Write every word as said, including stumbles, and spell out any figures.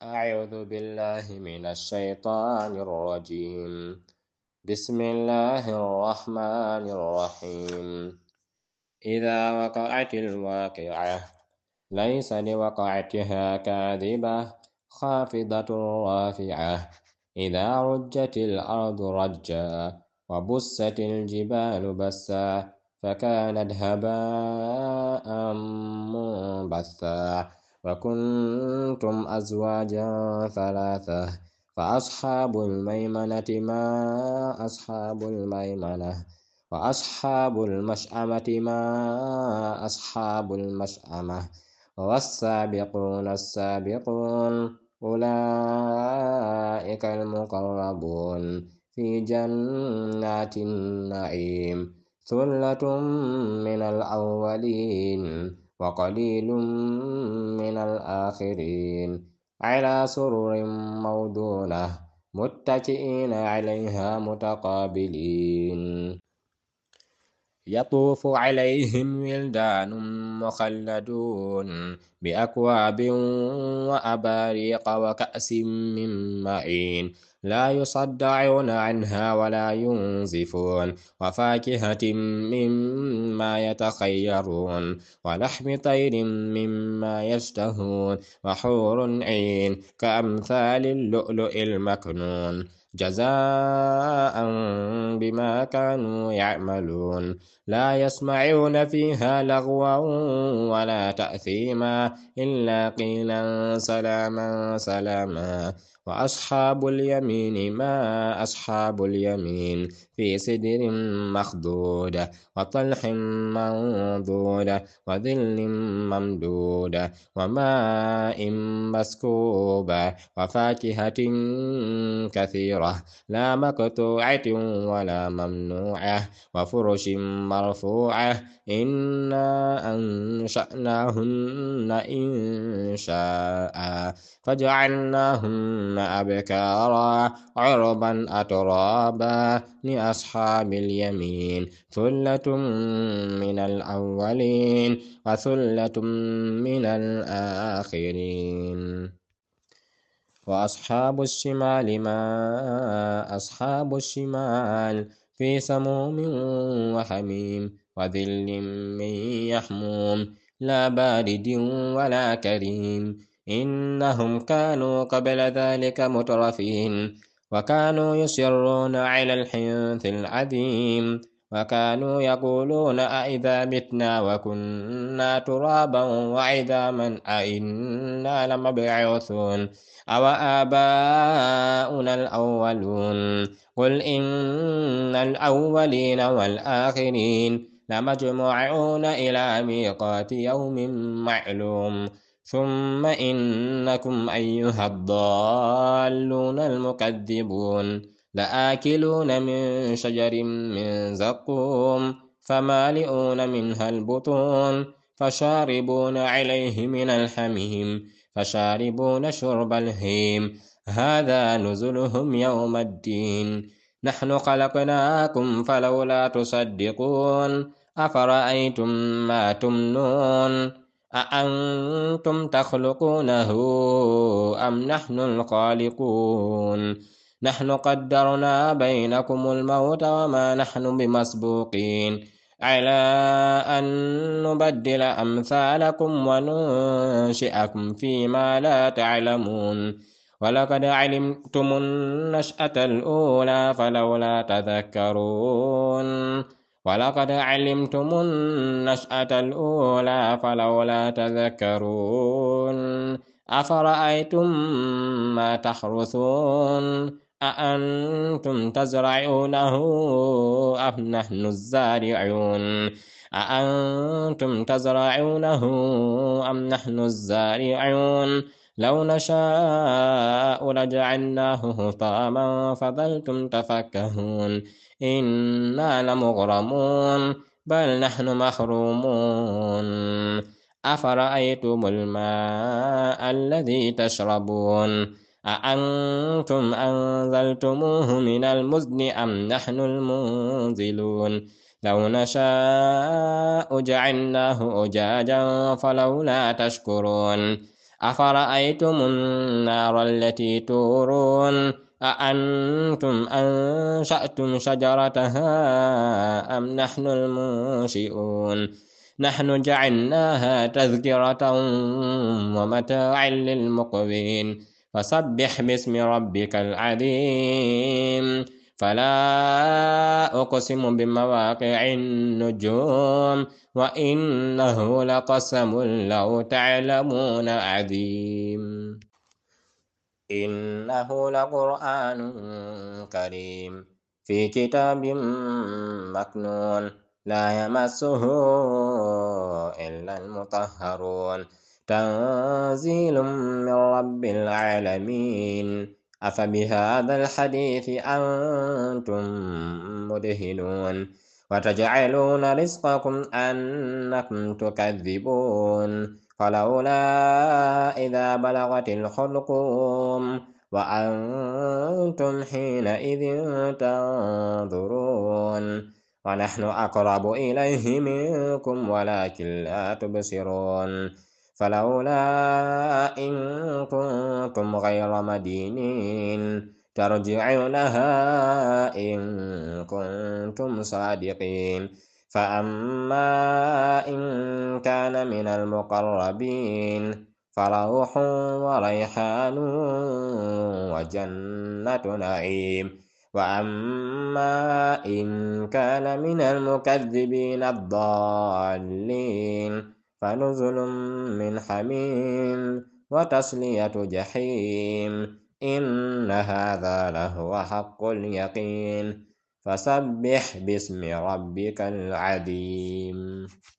أعوذ بالله من الشيطان الرجيم. بسم الله الرحمن الرحيم. إذا وقعت الواقعة ليس لوقعتها كاذبة خافضة رافعة. إذا رجت الأرض رجا وبست الجبال بسا فكانت هباء منبثا وكنتم أزواجا ثلاثة فأصحاب الميمنة ما أصحاب الميمنة وأصحاب المشأمة ما أصحاب المشأمة والسابقون السابقون أولئك المقربون في جنات النعيم ثلة من الأولين وقليل من الآخرين على سرر موضونة متكئين عليها متقابلين يطوف عليهم ولدان مخلدون بأكواب وأباريق وكأس من معين لا يصدعون عنها ولا ينزفون وفاكهة مما يتخيرون ولحم طير مما يشتهون وحور عين كأمثال اللؤلؤ المكنون جزاء بما كانوا يعملون لا يسمعون فيها لغوا ولا تأثيما إلا قيلا سلاما سلاما وأصحاب اليمين ما أصحاب اليمين في سدر مخضود وطلح منضود وظل ممدود وماء مسكوب وفاكهة كثيرة لا مقطوعة ولا ممنوعة وفرش مرفوعة إنا أنشأناهن إن شاء فجعلناهن أبكارا عربا أترابا لأصحاب اليمين ثلة من الأولين وثلة من الآخرين وأصحاب الشمال ما أصحاب الشمال في سموم وحميم وظل من يحموم لا بارد ولا كريم إنهم كانوا قبل ذلك مترفين وكانوا يصرون على الحنث العظيم وكانوا يقولون أئذا متنا وكنا ترابا وعظاما أئنا لمبعوثون أو آباؤنا الأولون قل إن الأولين والآخرين لمجموعون إلى ميقات يوم معلوم ثم إنكم أيها الضالون المكذبون لآكلون من شجر من زقوم فمالئون منها البطون فشاربون عليه من الحميم فشاربون شرب الهيم هذا نزلهم يوم الدين نحن خلقناكم فلولا تصدقون أفرأيتم ما تمنون أأنتم تخلقونه أم نحن الخالقون نحن قدرنا بينكم الموت وما نحن بمسبوقين على أن نبدل أمثالكم وننشئكم فيما لا تعلمون ولقد علمتم النشأة الأولى فلولا تذكرون ولقد علمتم النشأة الأولى فلولا تذكرون أفرأيتم ما تحرثون أأنتم تزرعونه أم نحن الزارعون أأنتم تزرعونه أم نحن الزارعون لو نشاء لجعلناه حطاما فظلتم تفكهون إنا لمغرمون بل نحن محرومون أفرأيتم الماء الذي تشربون أأنتم أنزلتموه من المزن أم نحن المنزلون لو نشاء جعلناه أجاجا فلولا تشكرون أفرأيتم النار التي تورون أأنتم أنشأتم شجرتها أم نحن المنشئون نحن جعلناها تذكرة ومتاعا للمقوين فسبح باسم ربك العظيم فلا أقسم بمواقع النجوم وإنه لقسم لو تعلمون عظيم إنه لقرآن كريم في كتاب مكنون لا يمسه إلا المطهرون تنزيل من رب العالمين أفبهذا الحديث أنتم مدهنون وتجعلون رزقكم أنكم تكذبون فلولا إذا بلغت الحلقوم وأنتم حينئذ تنظرون ونحن أقرب إليه منكم ولكن لا تبصرون فلولا إن كنتم غير مدينين ترجعونها إن كنتم صادقين فأما إن كان من المقربين فروح وريحان وجنة نعيم وأما إن كان من المكذبين الضالين فنزل من حميم وتصلية جحيم إن هذا لهو حق اليقين فسبح باسم ربك العظيم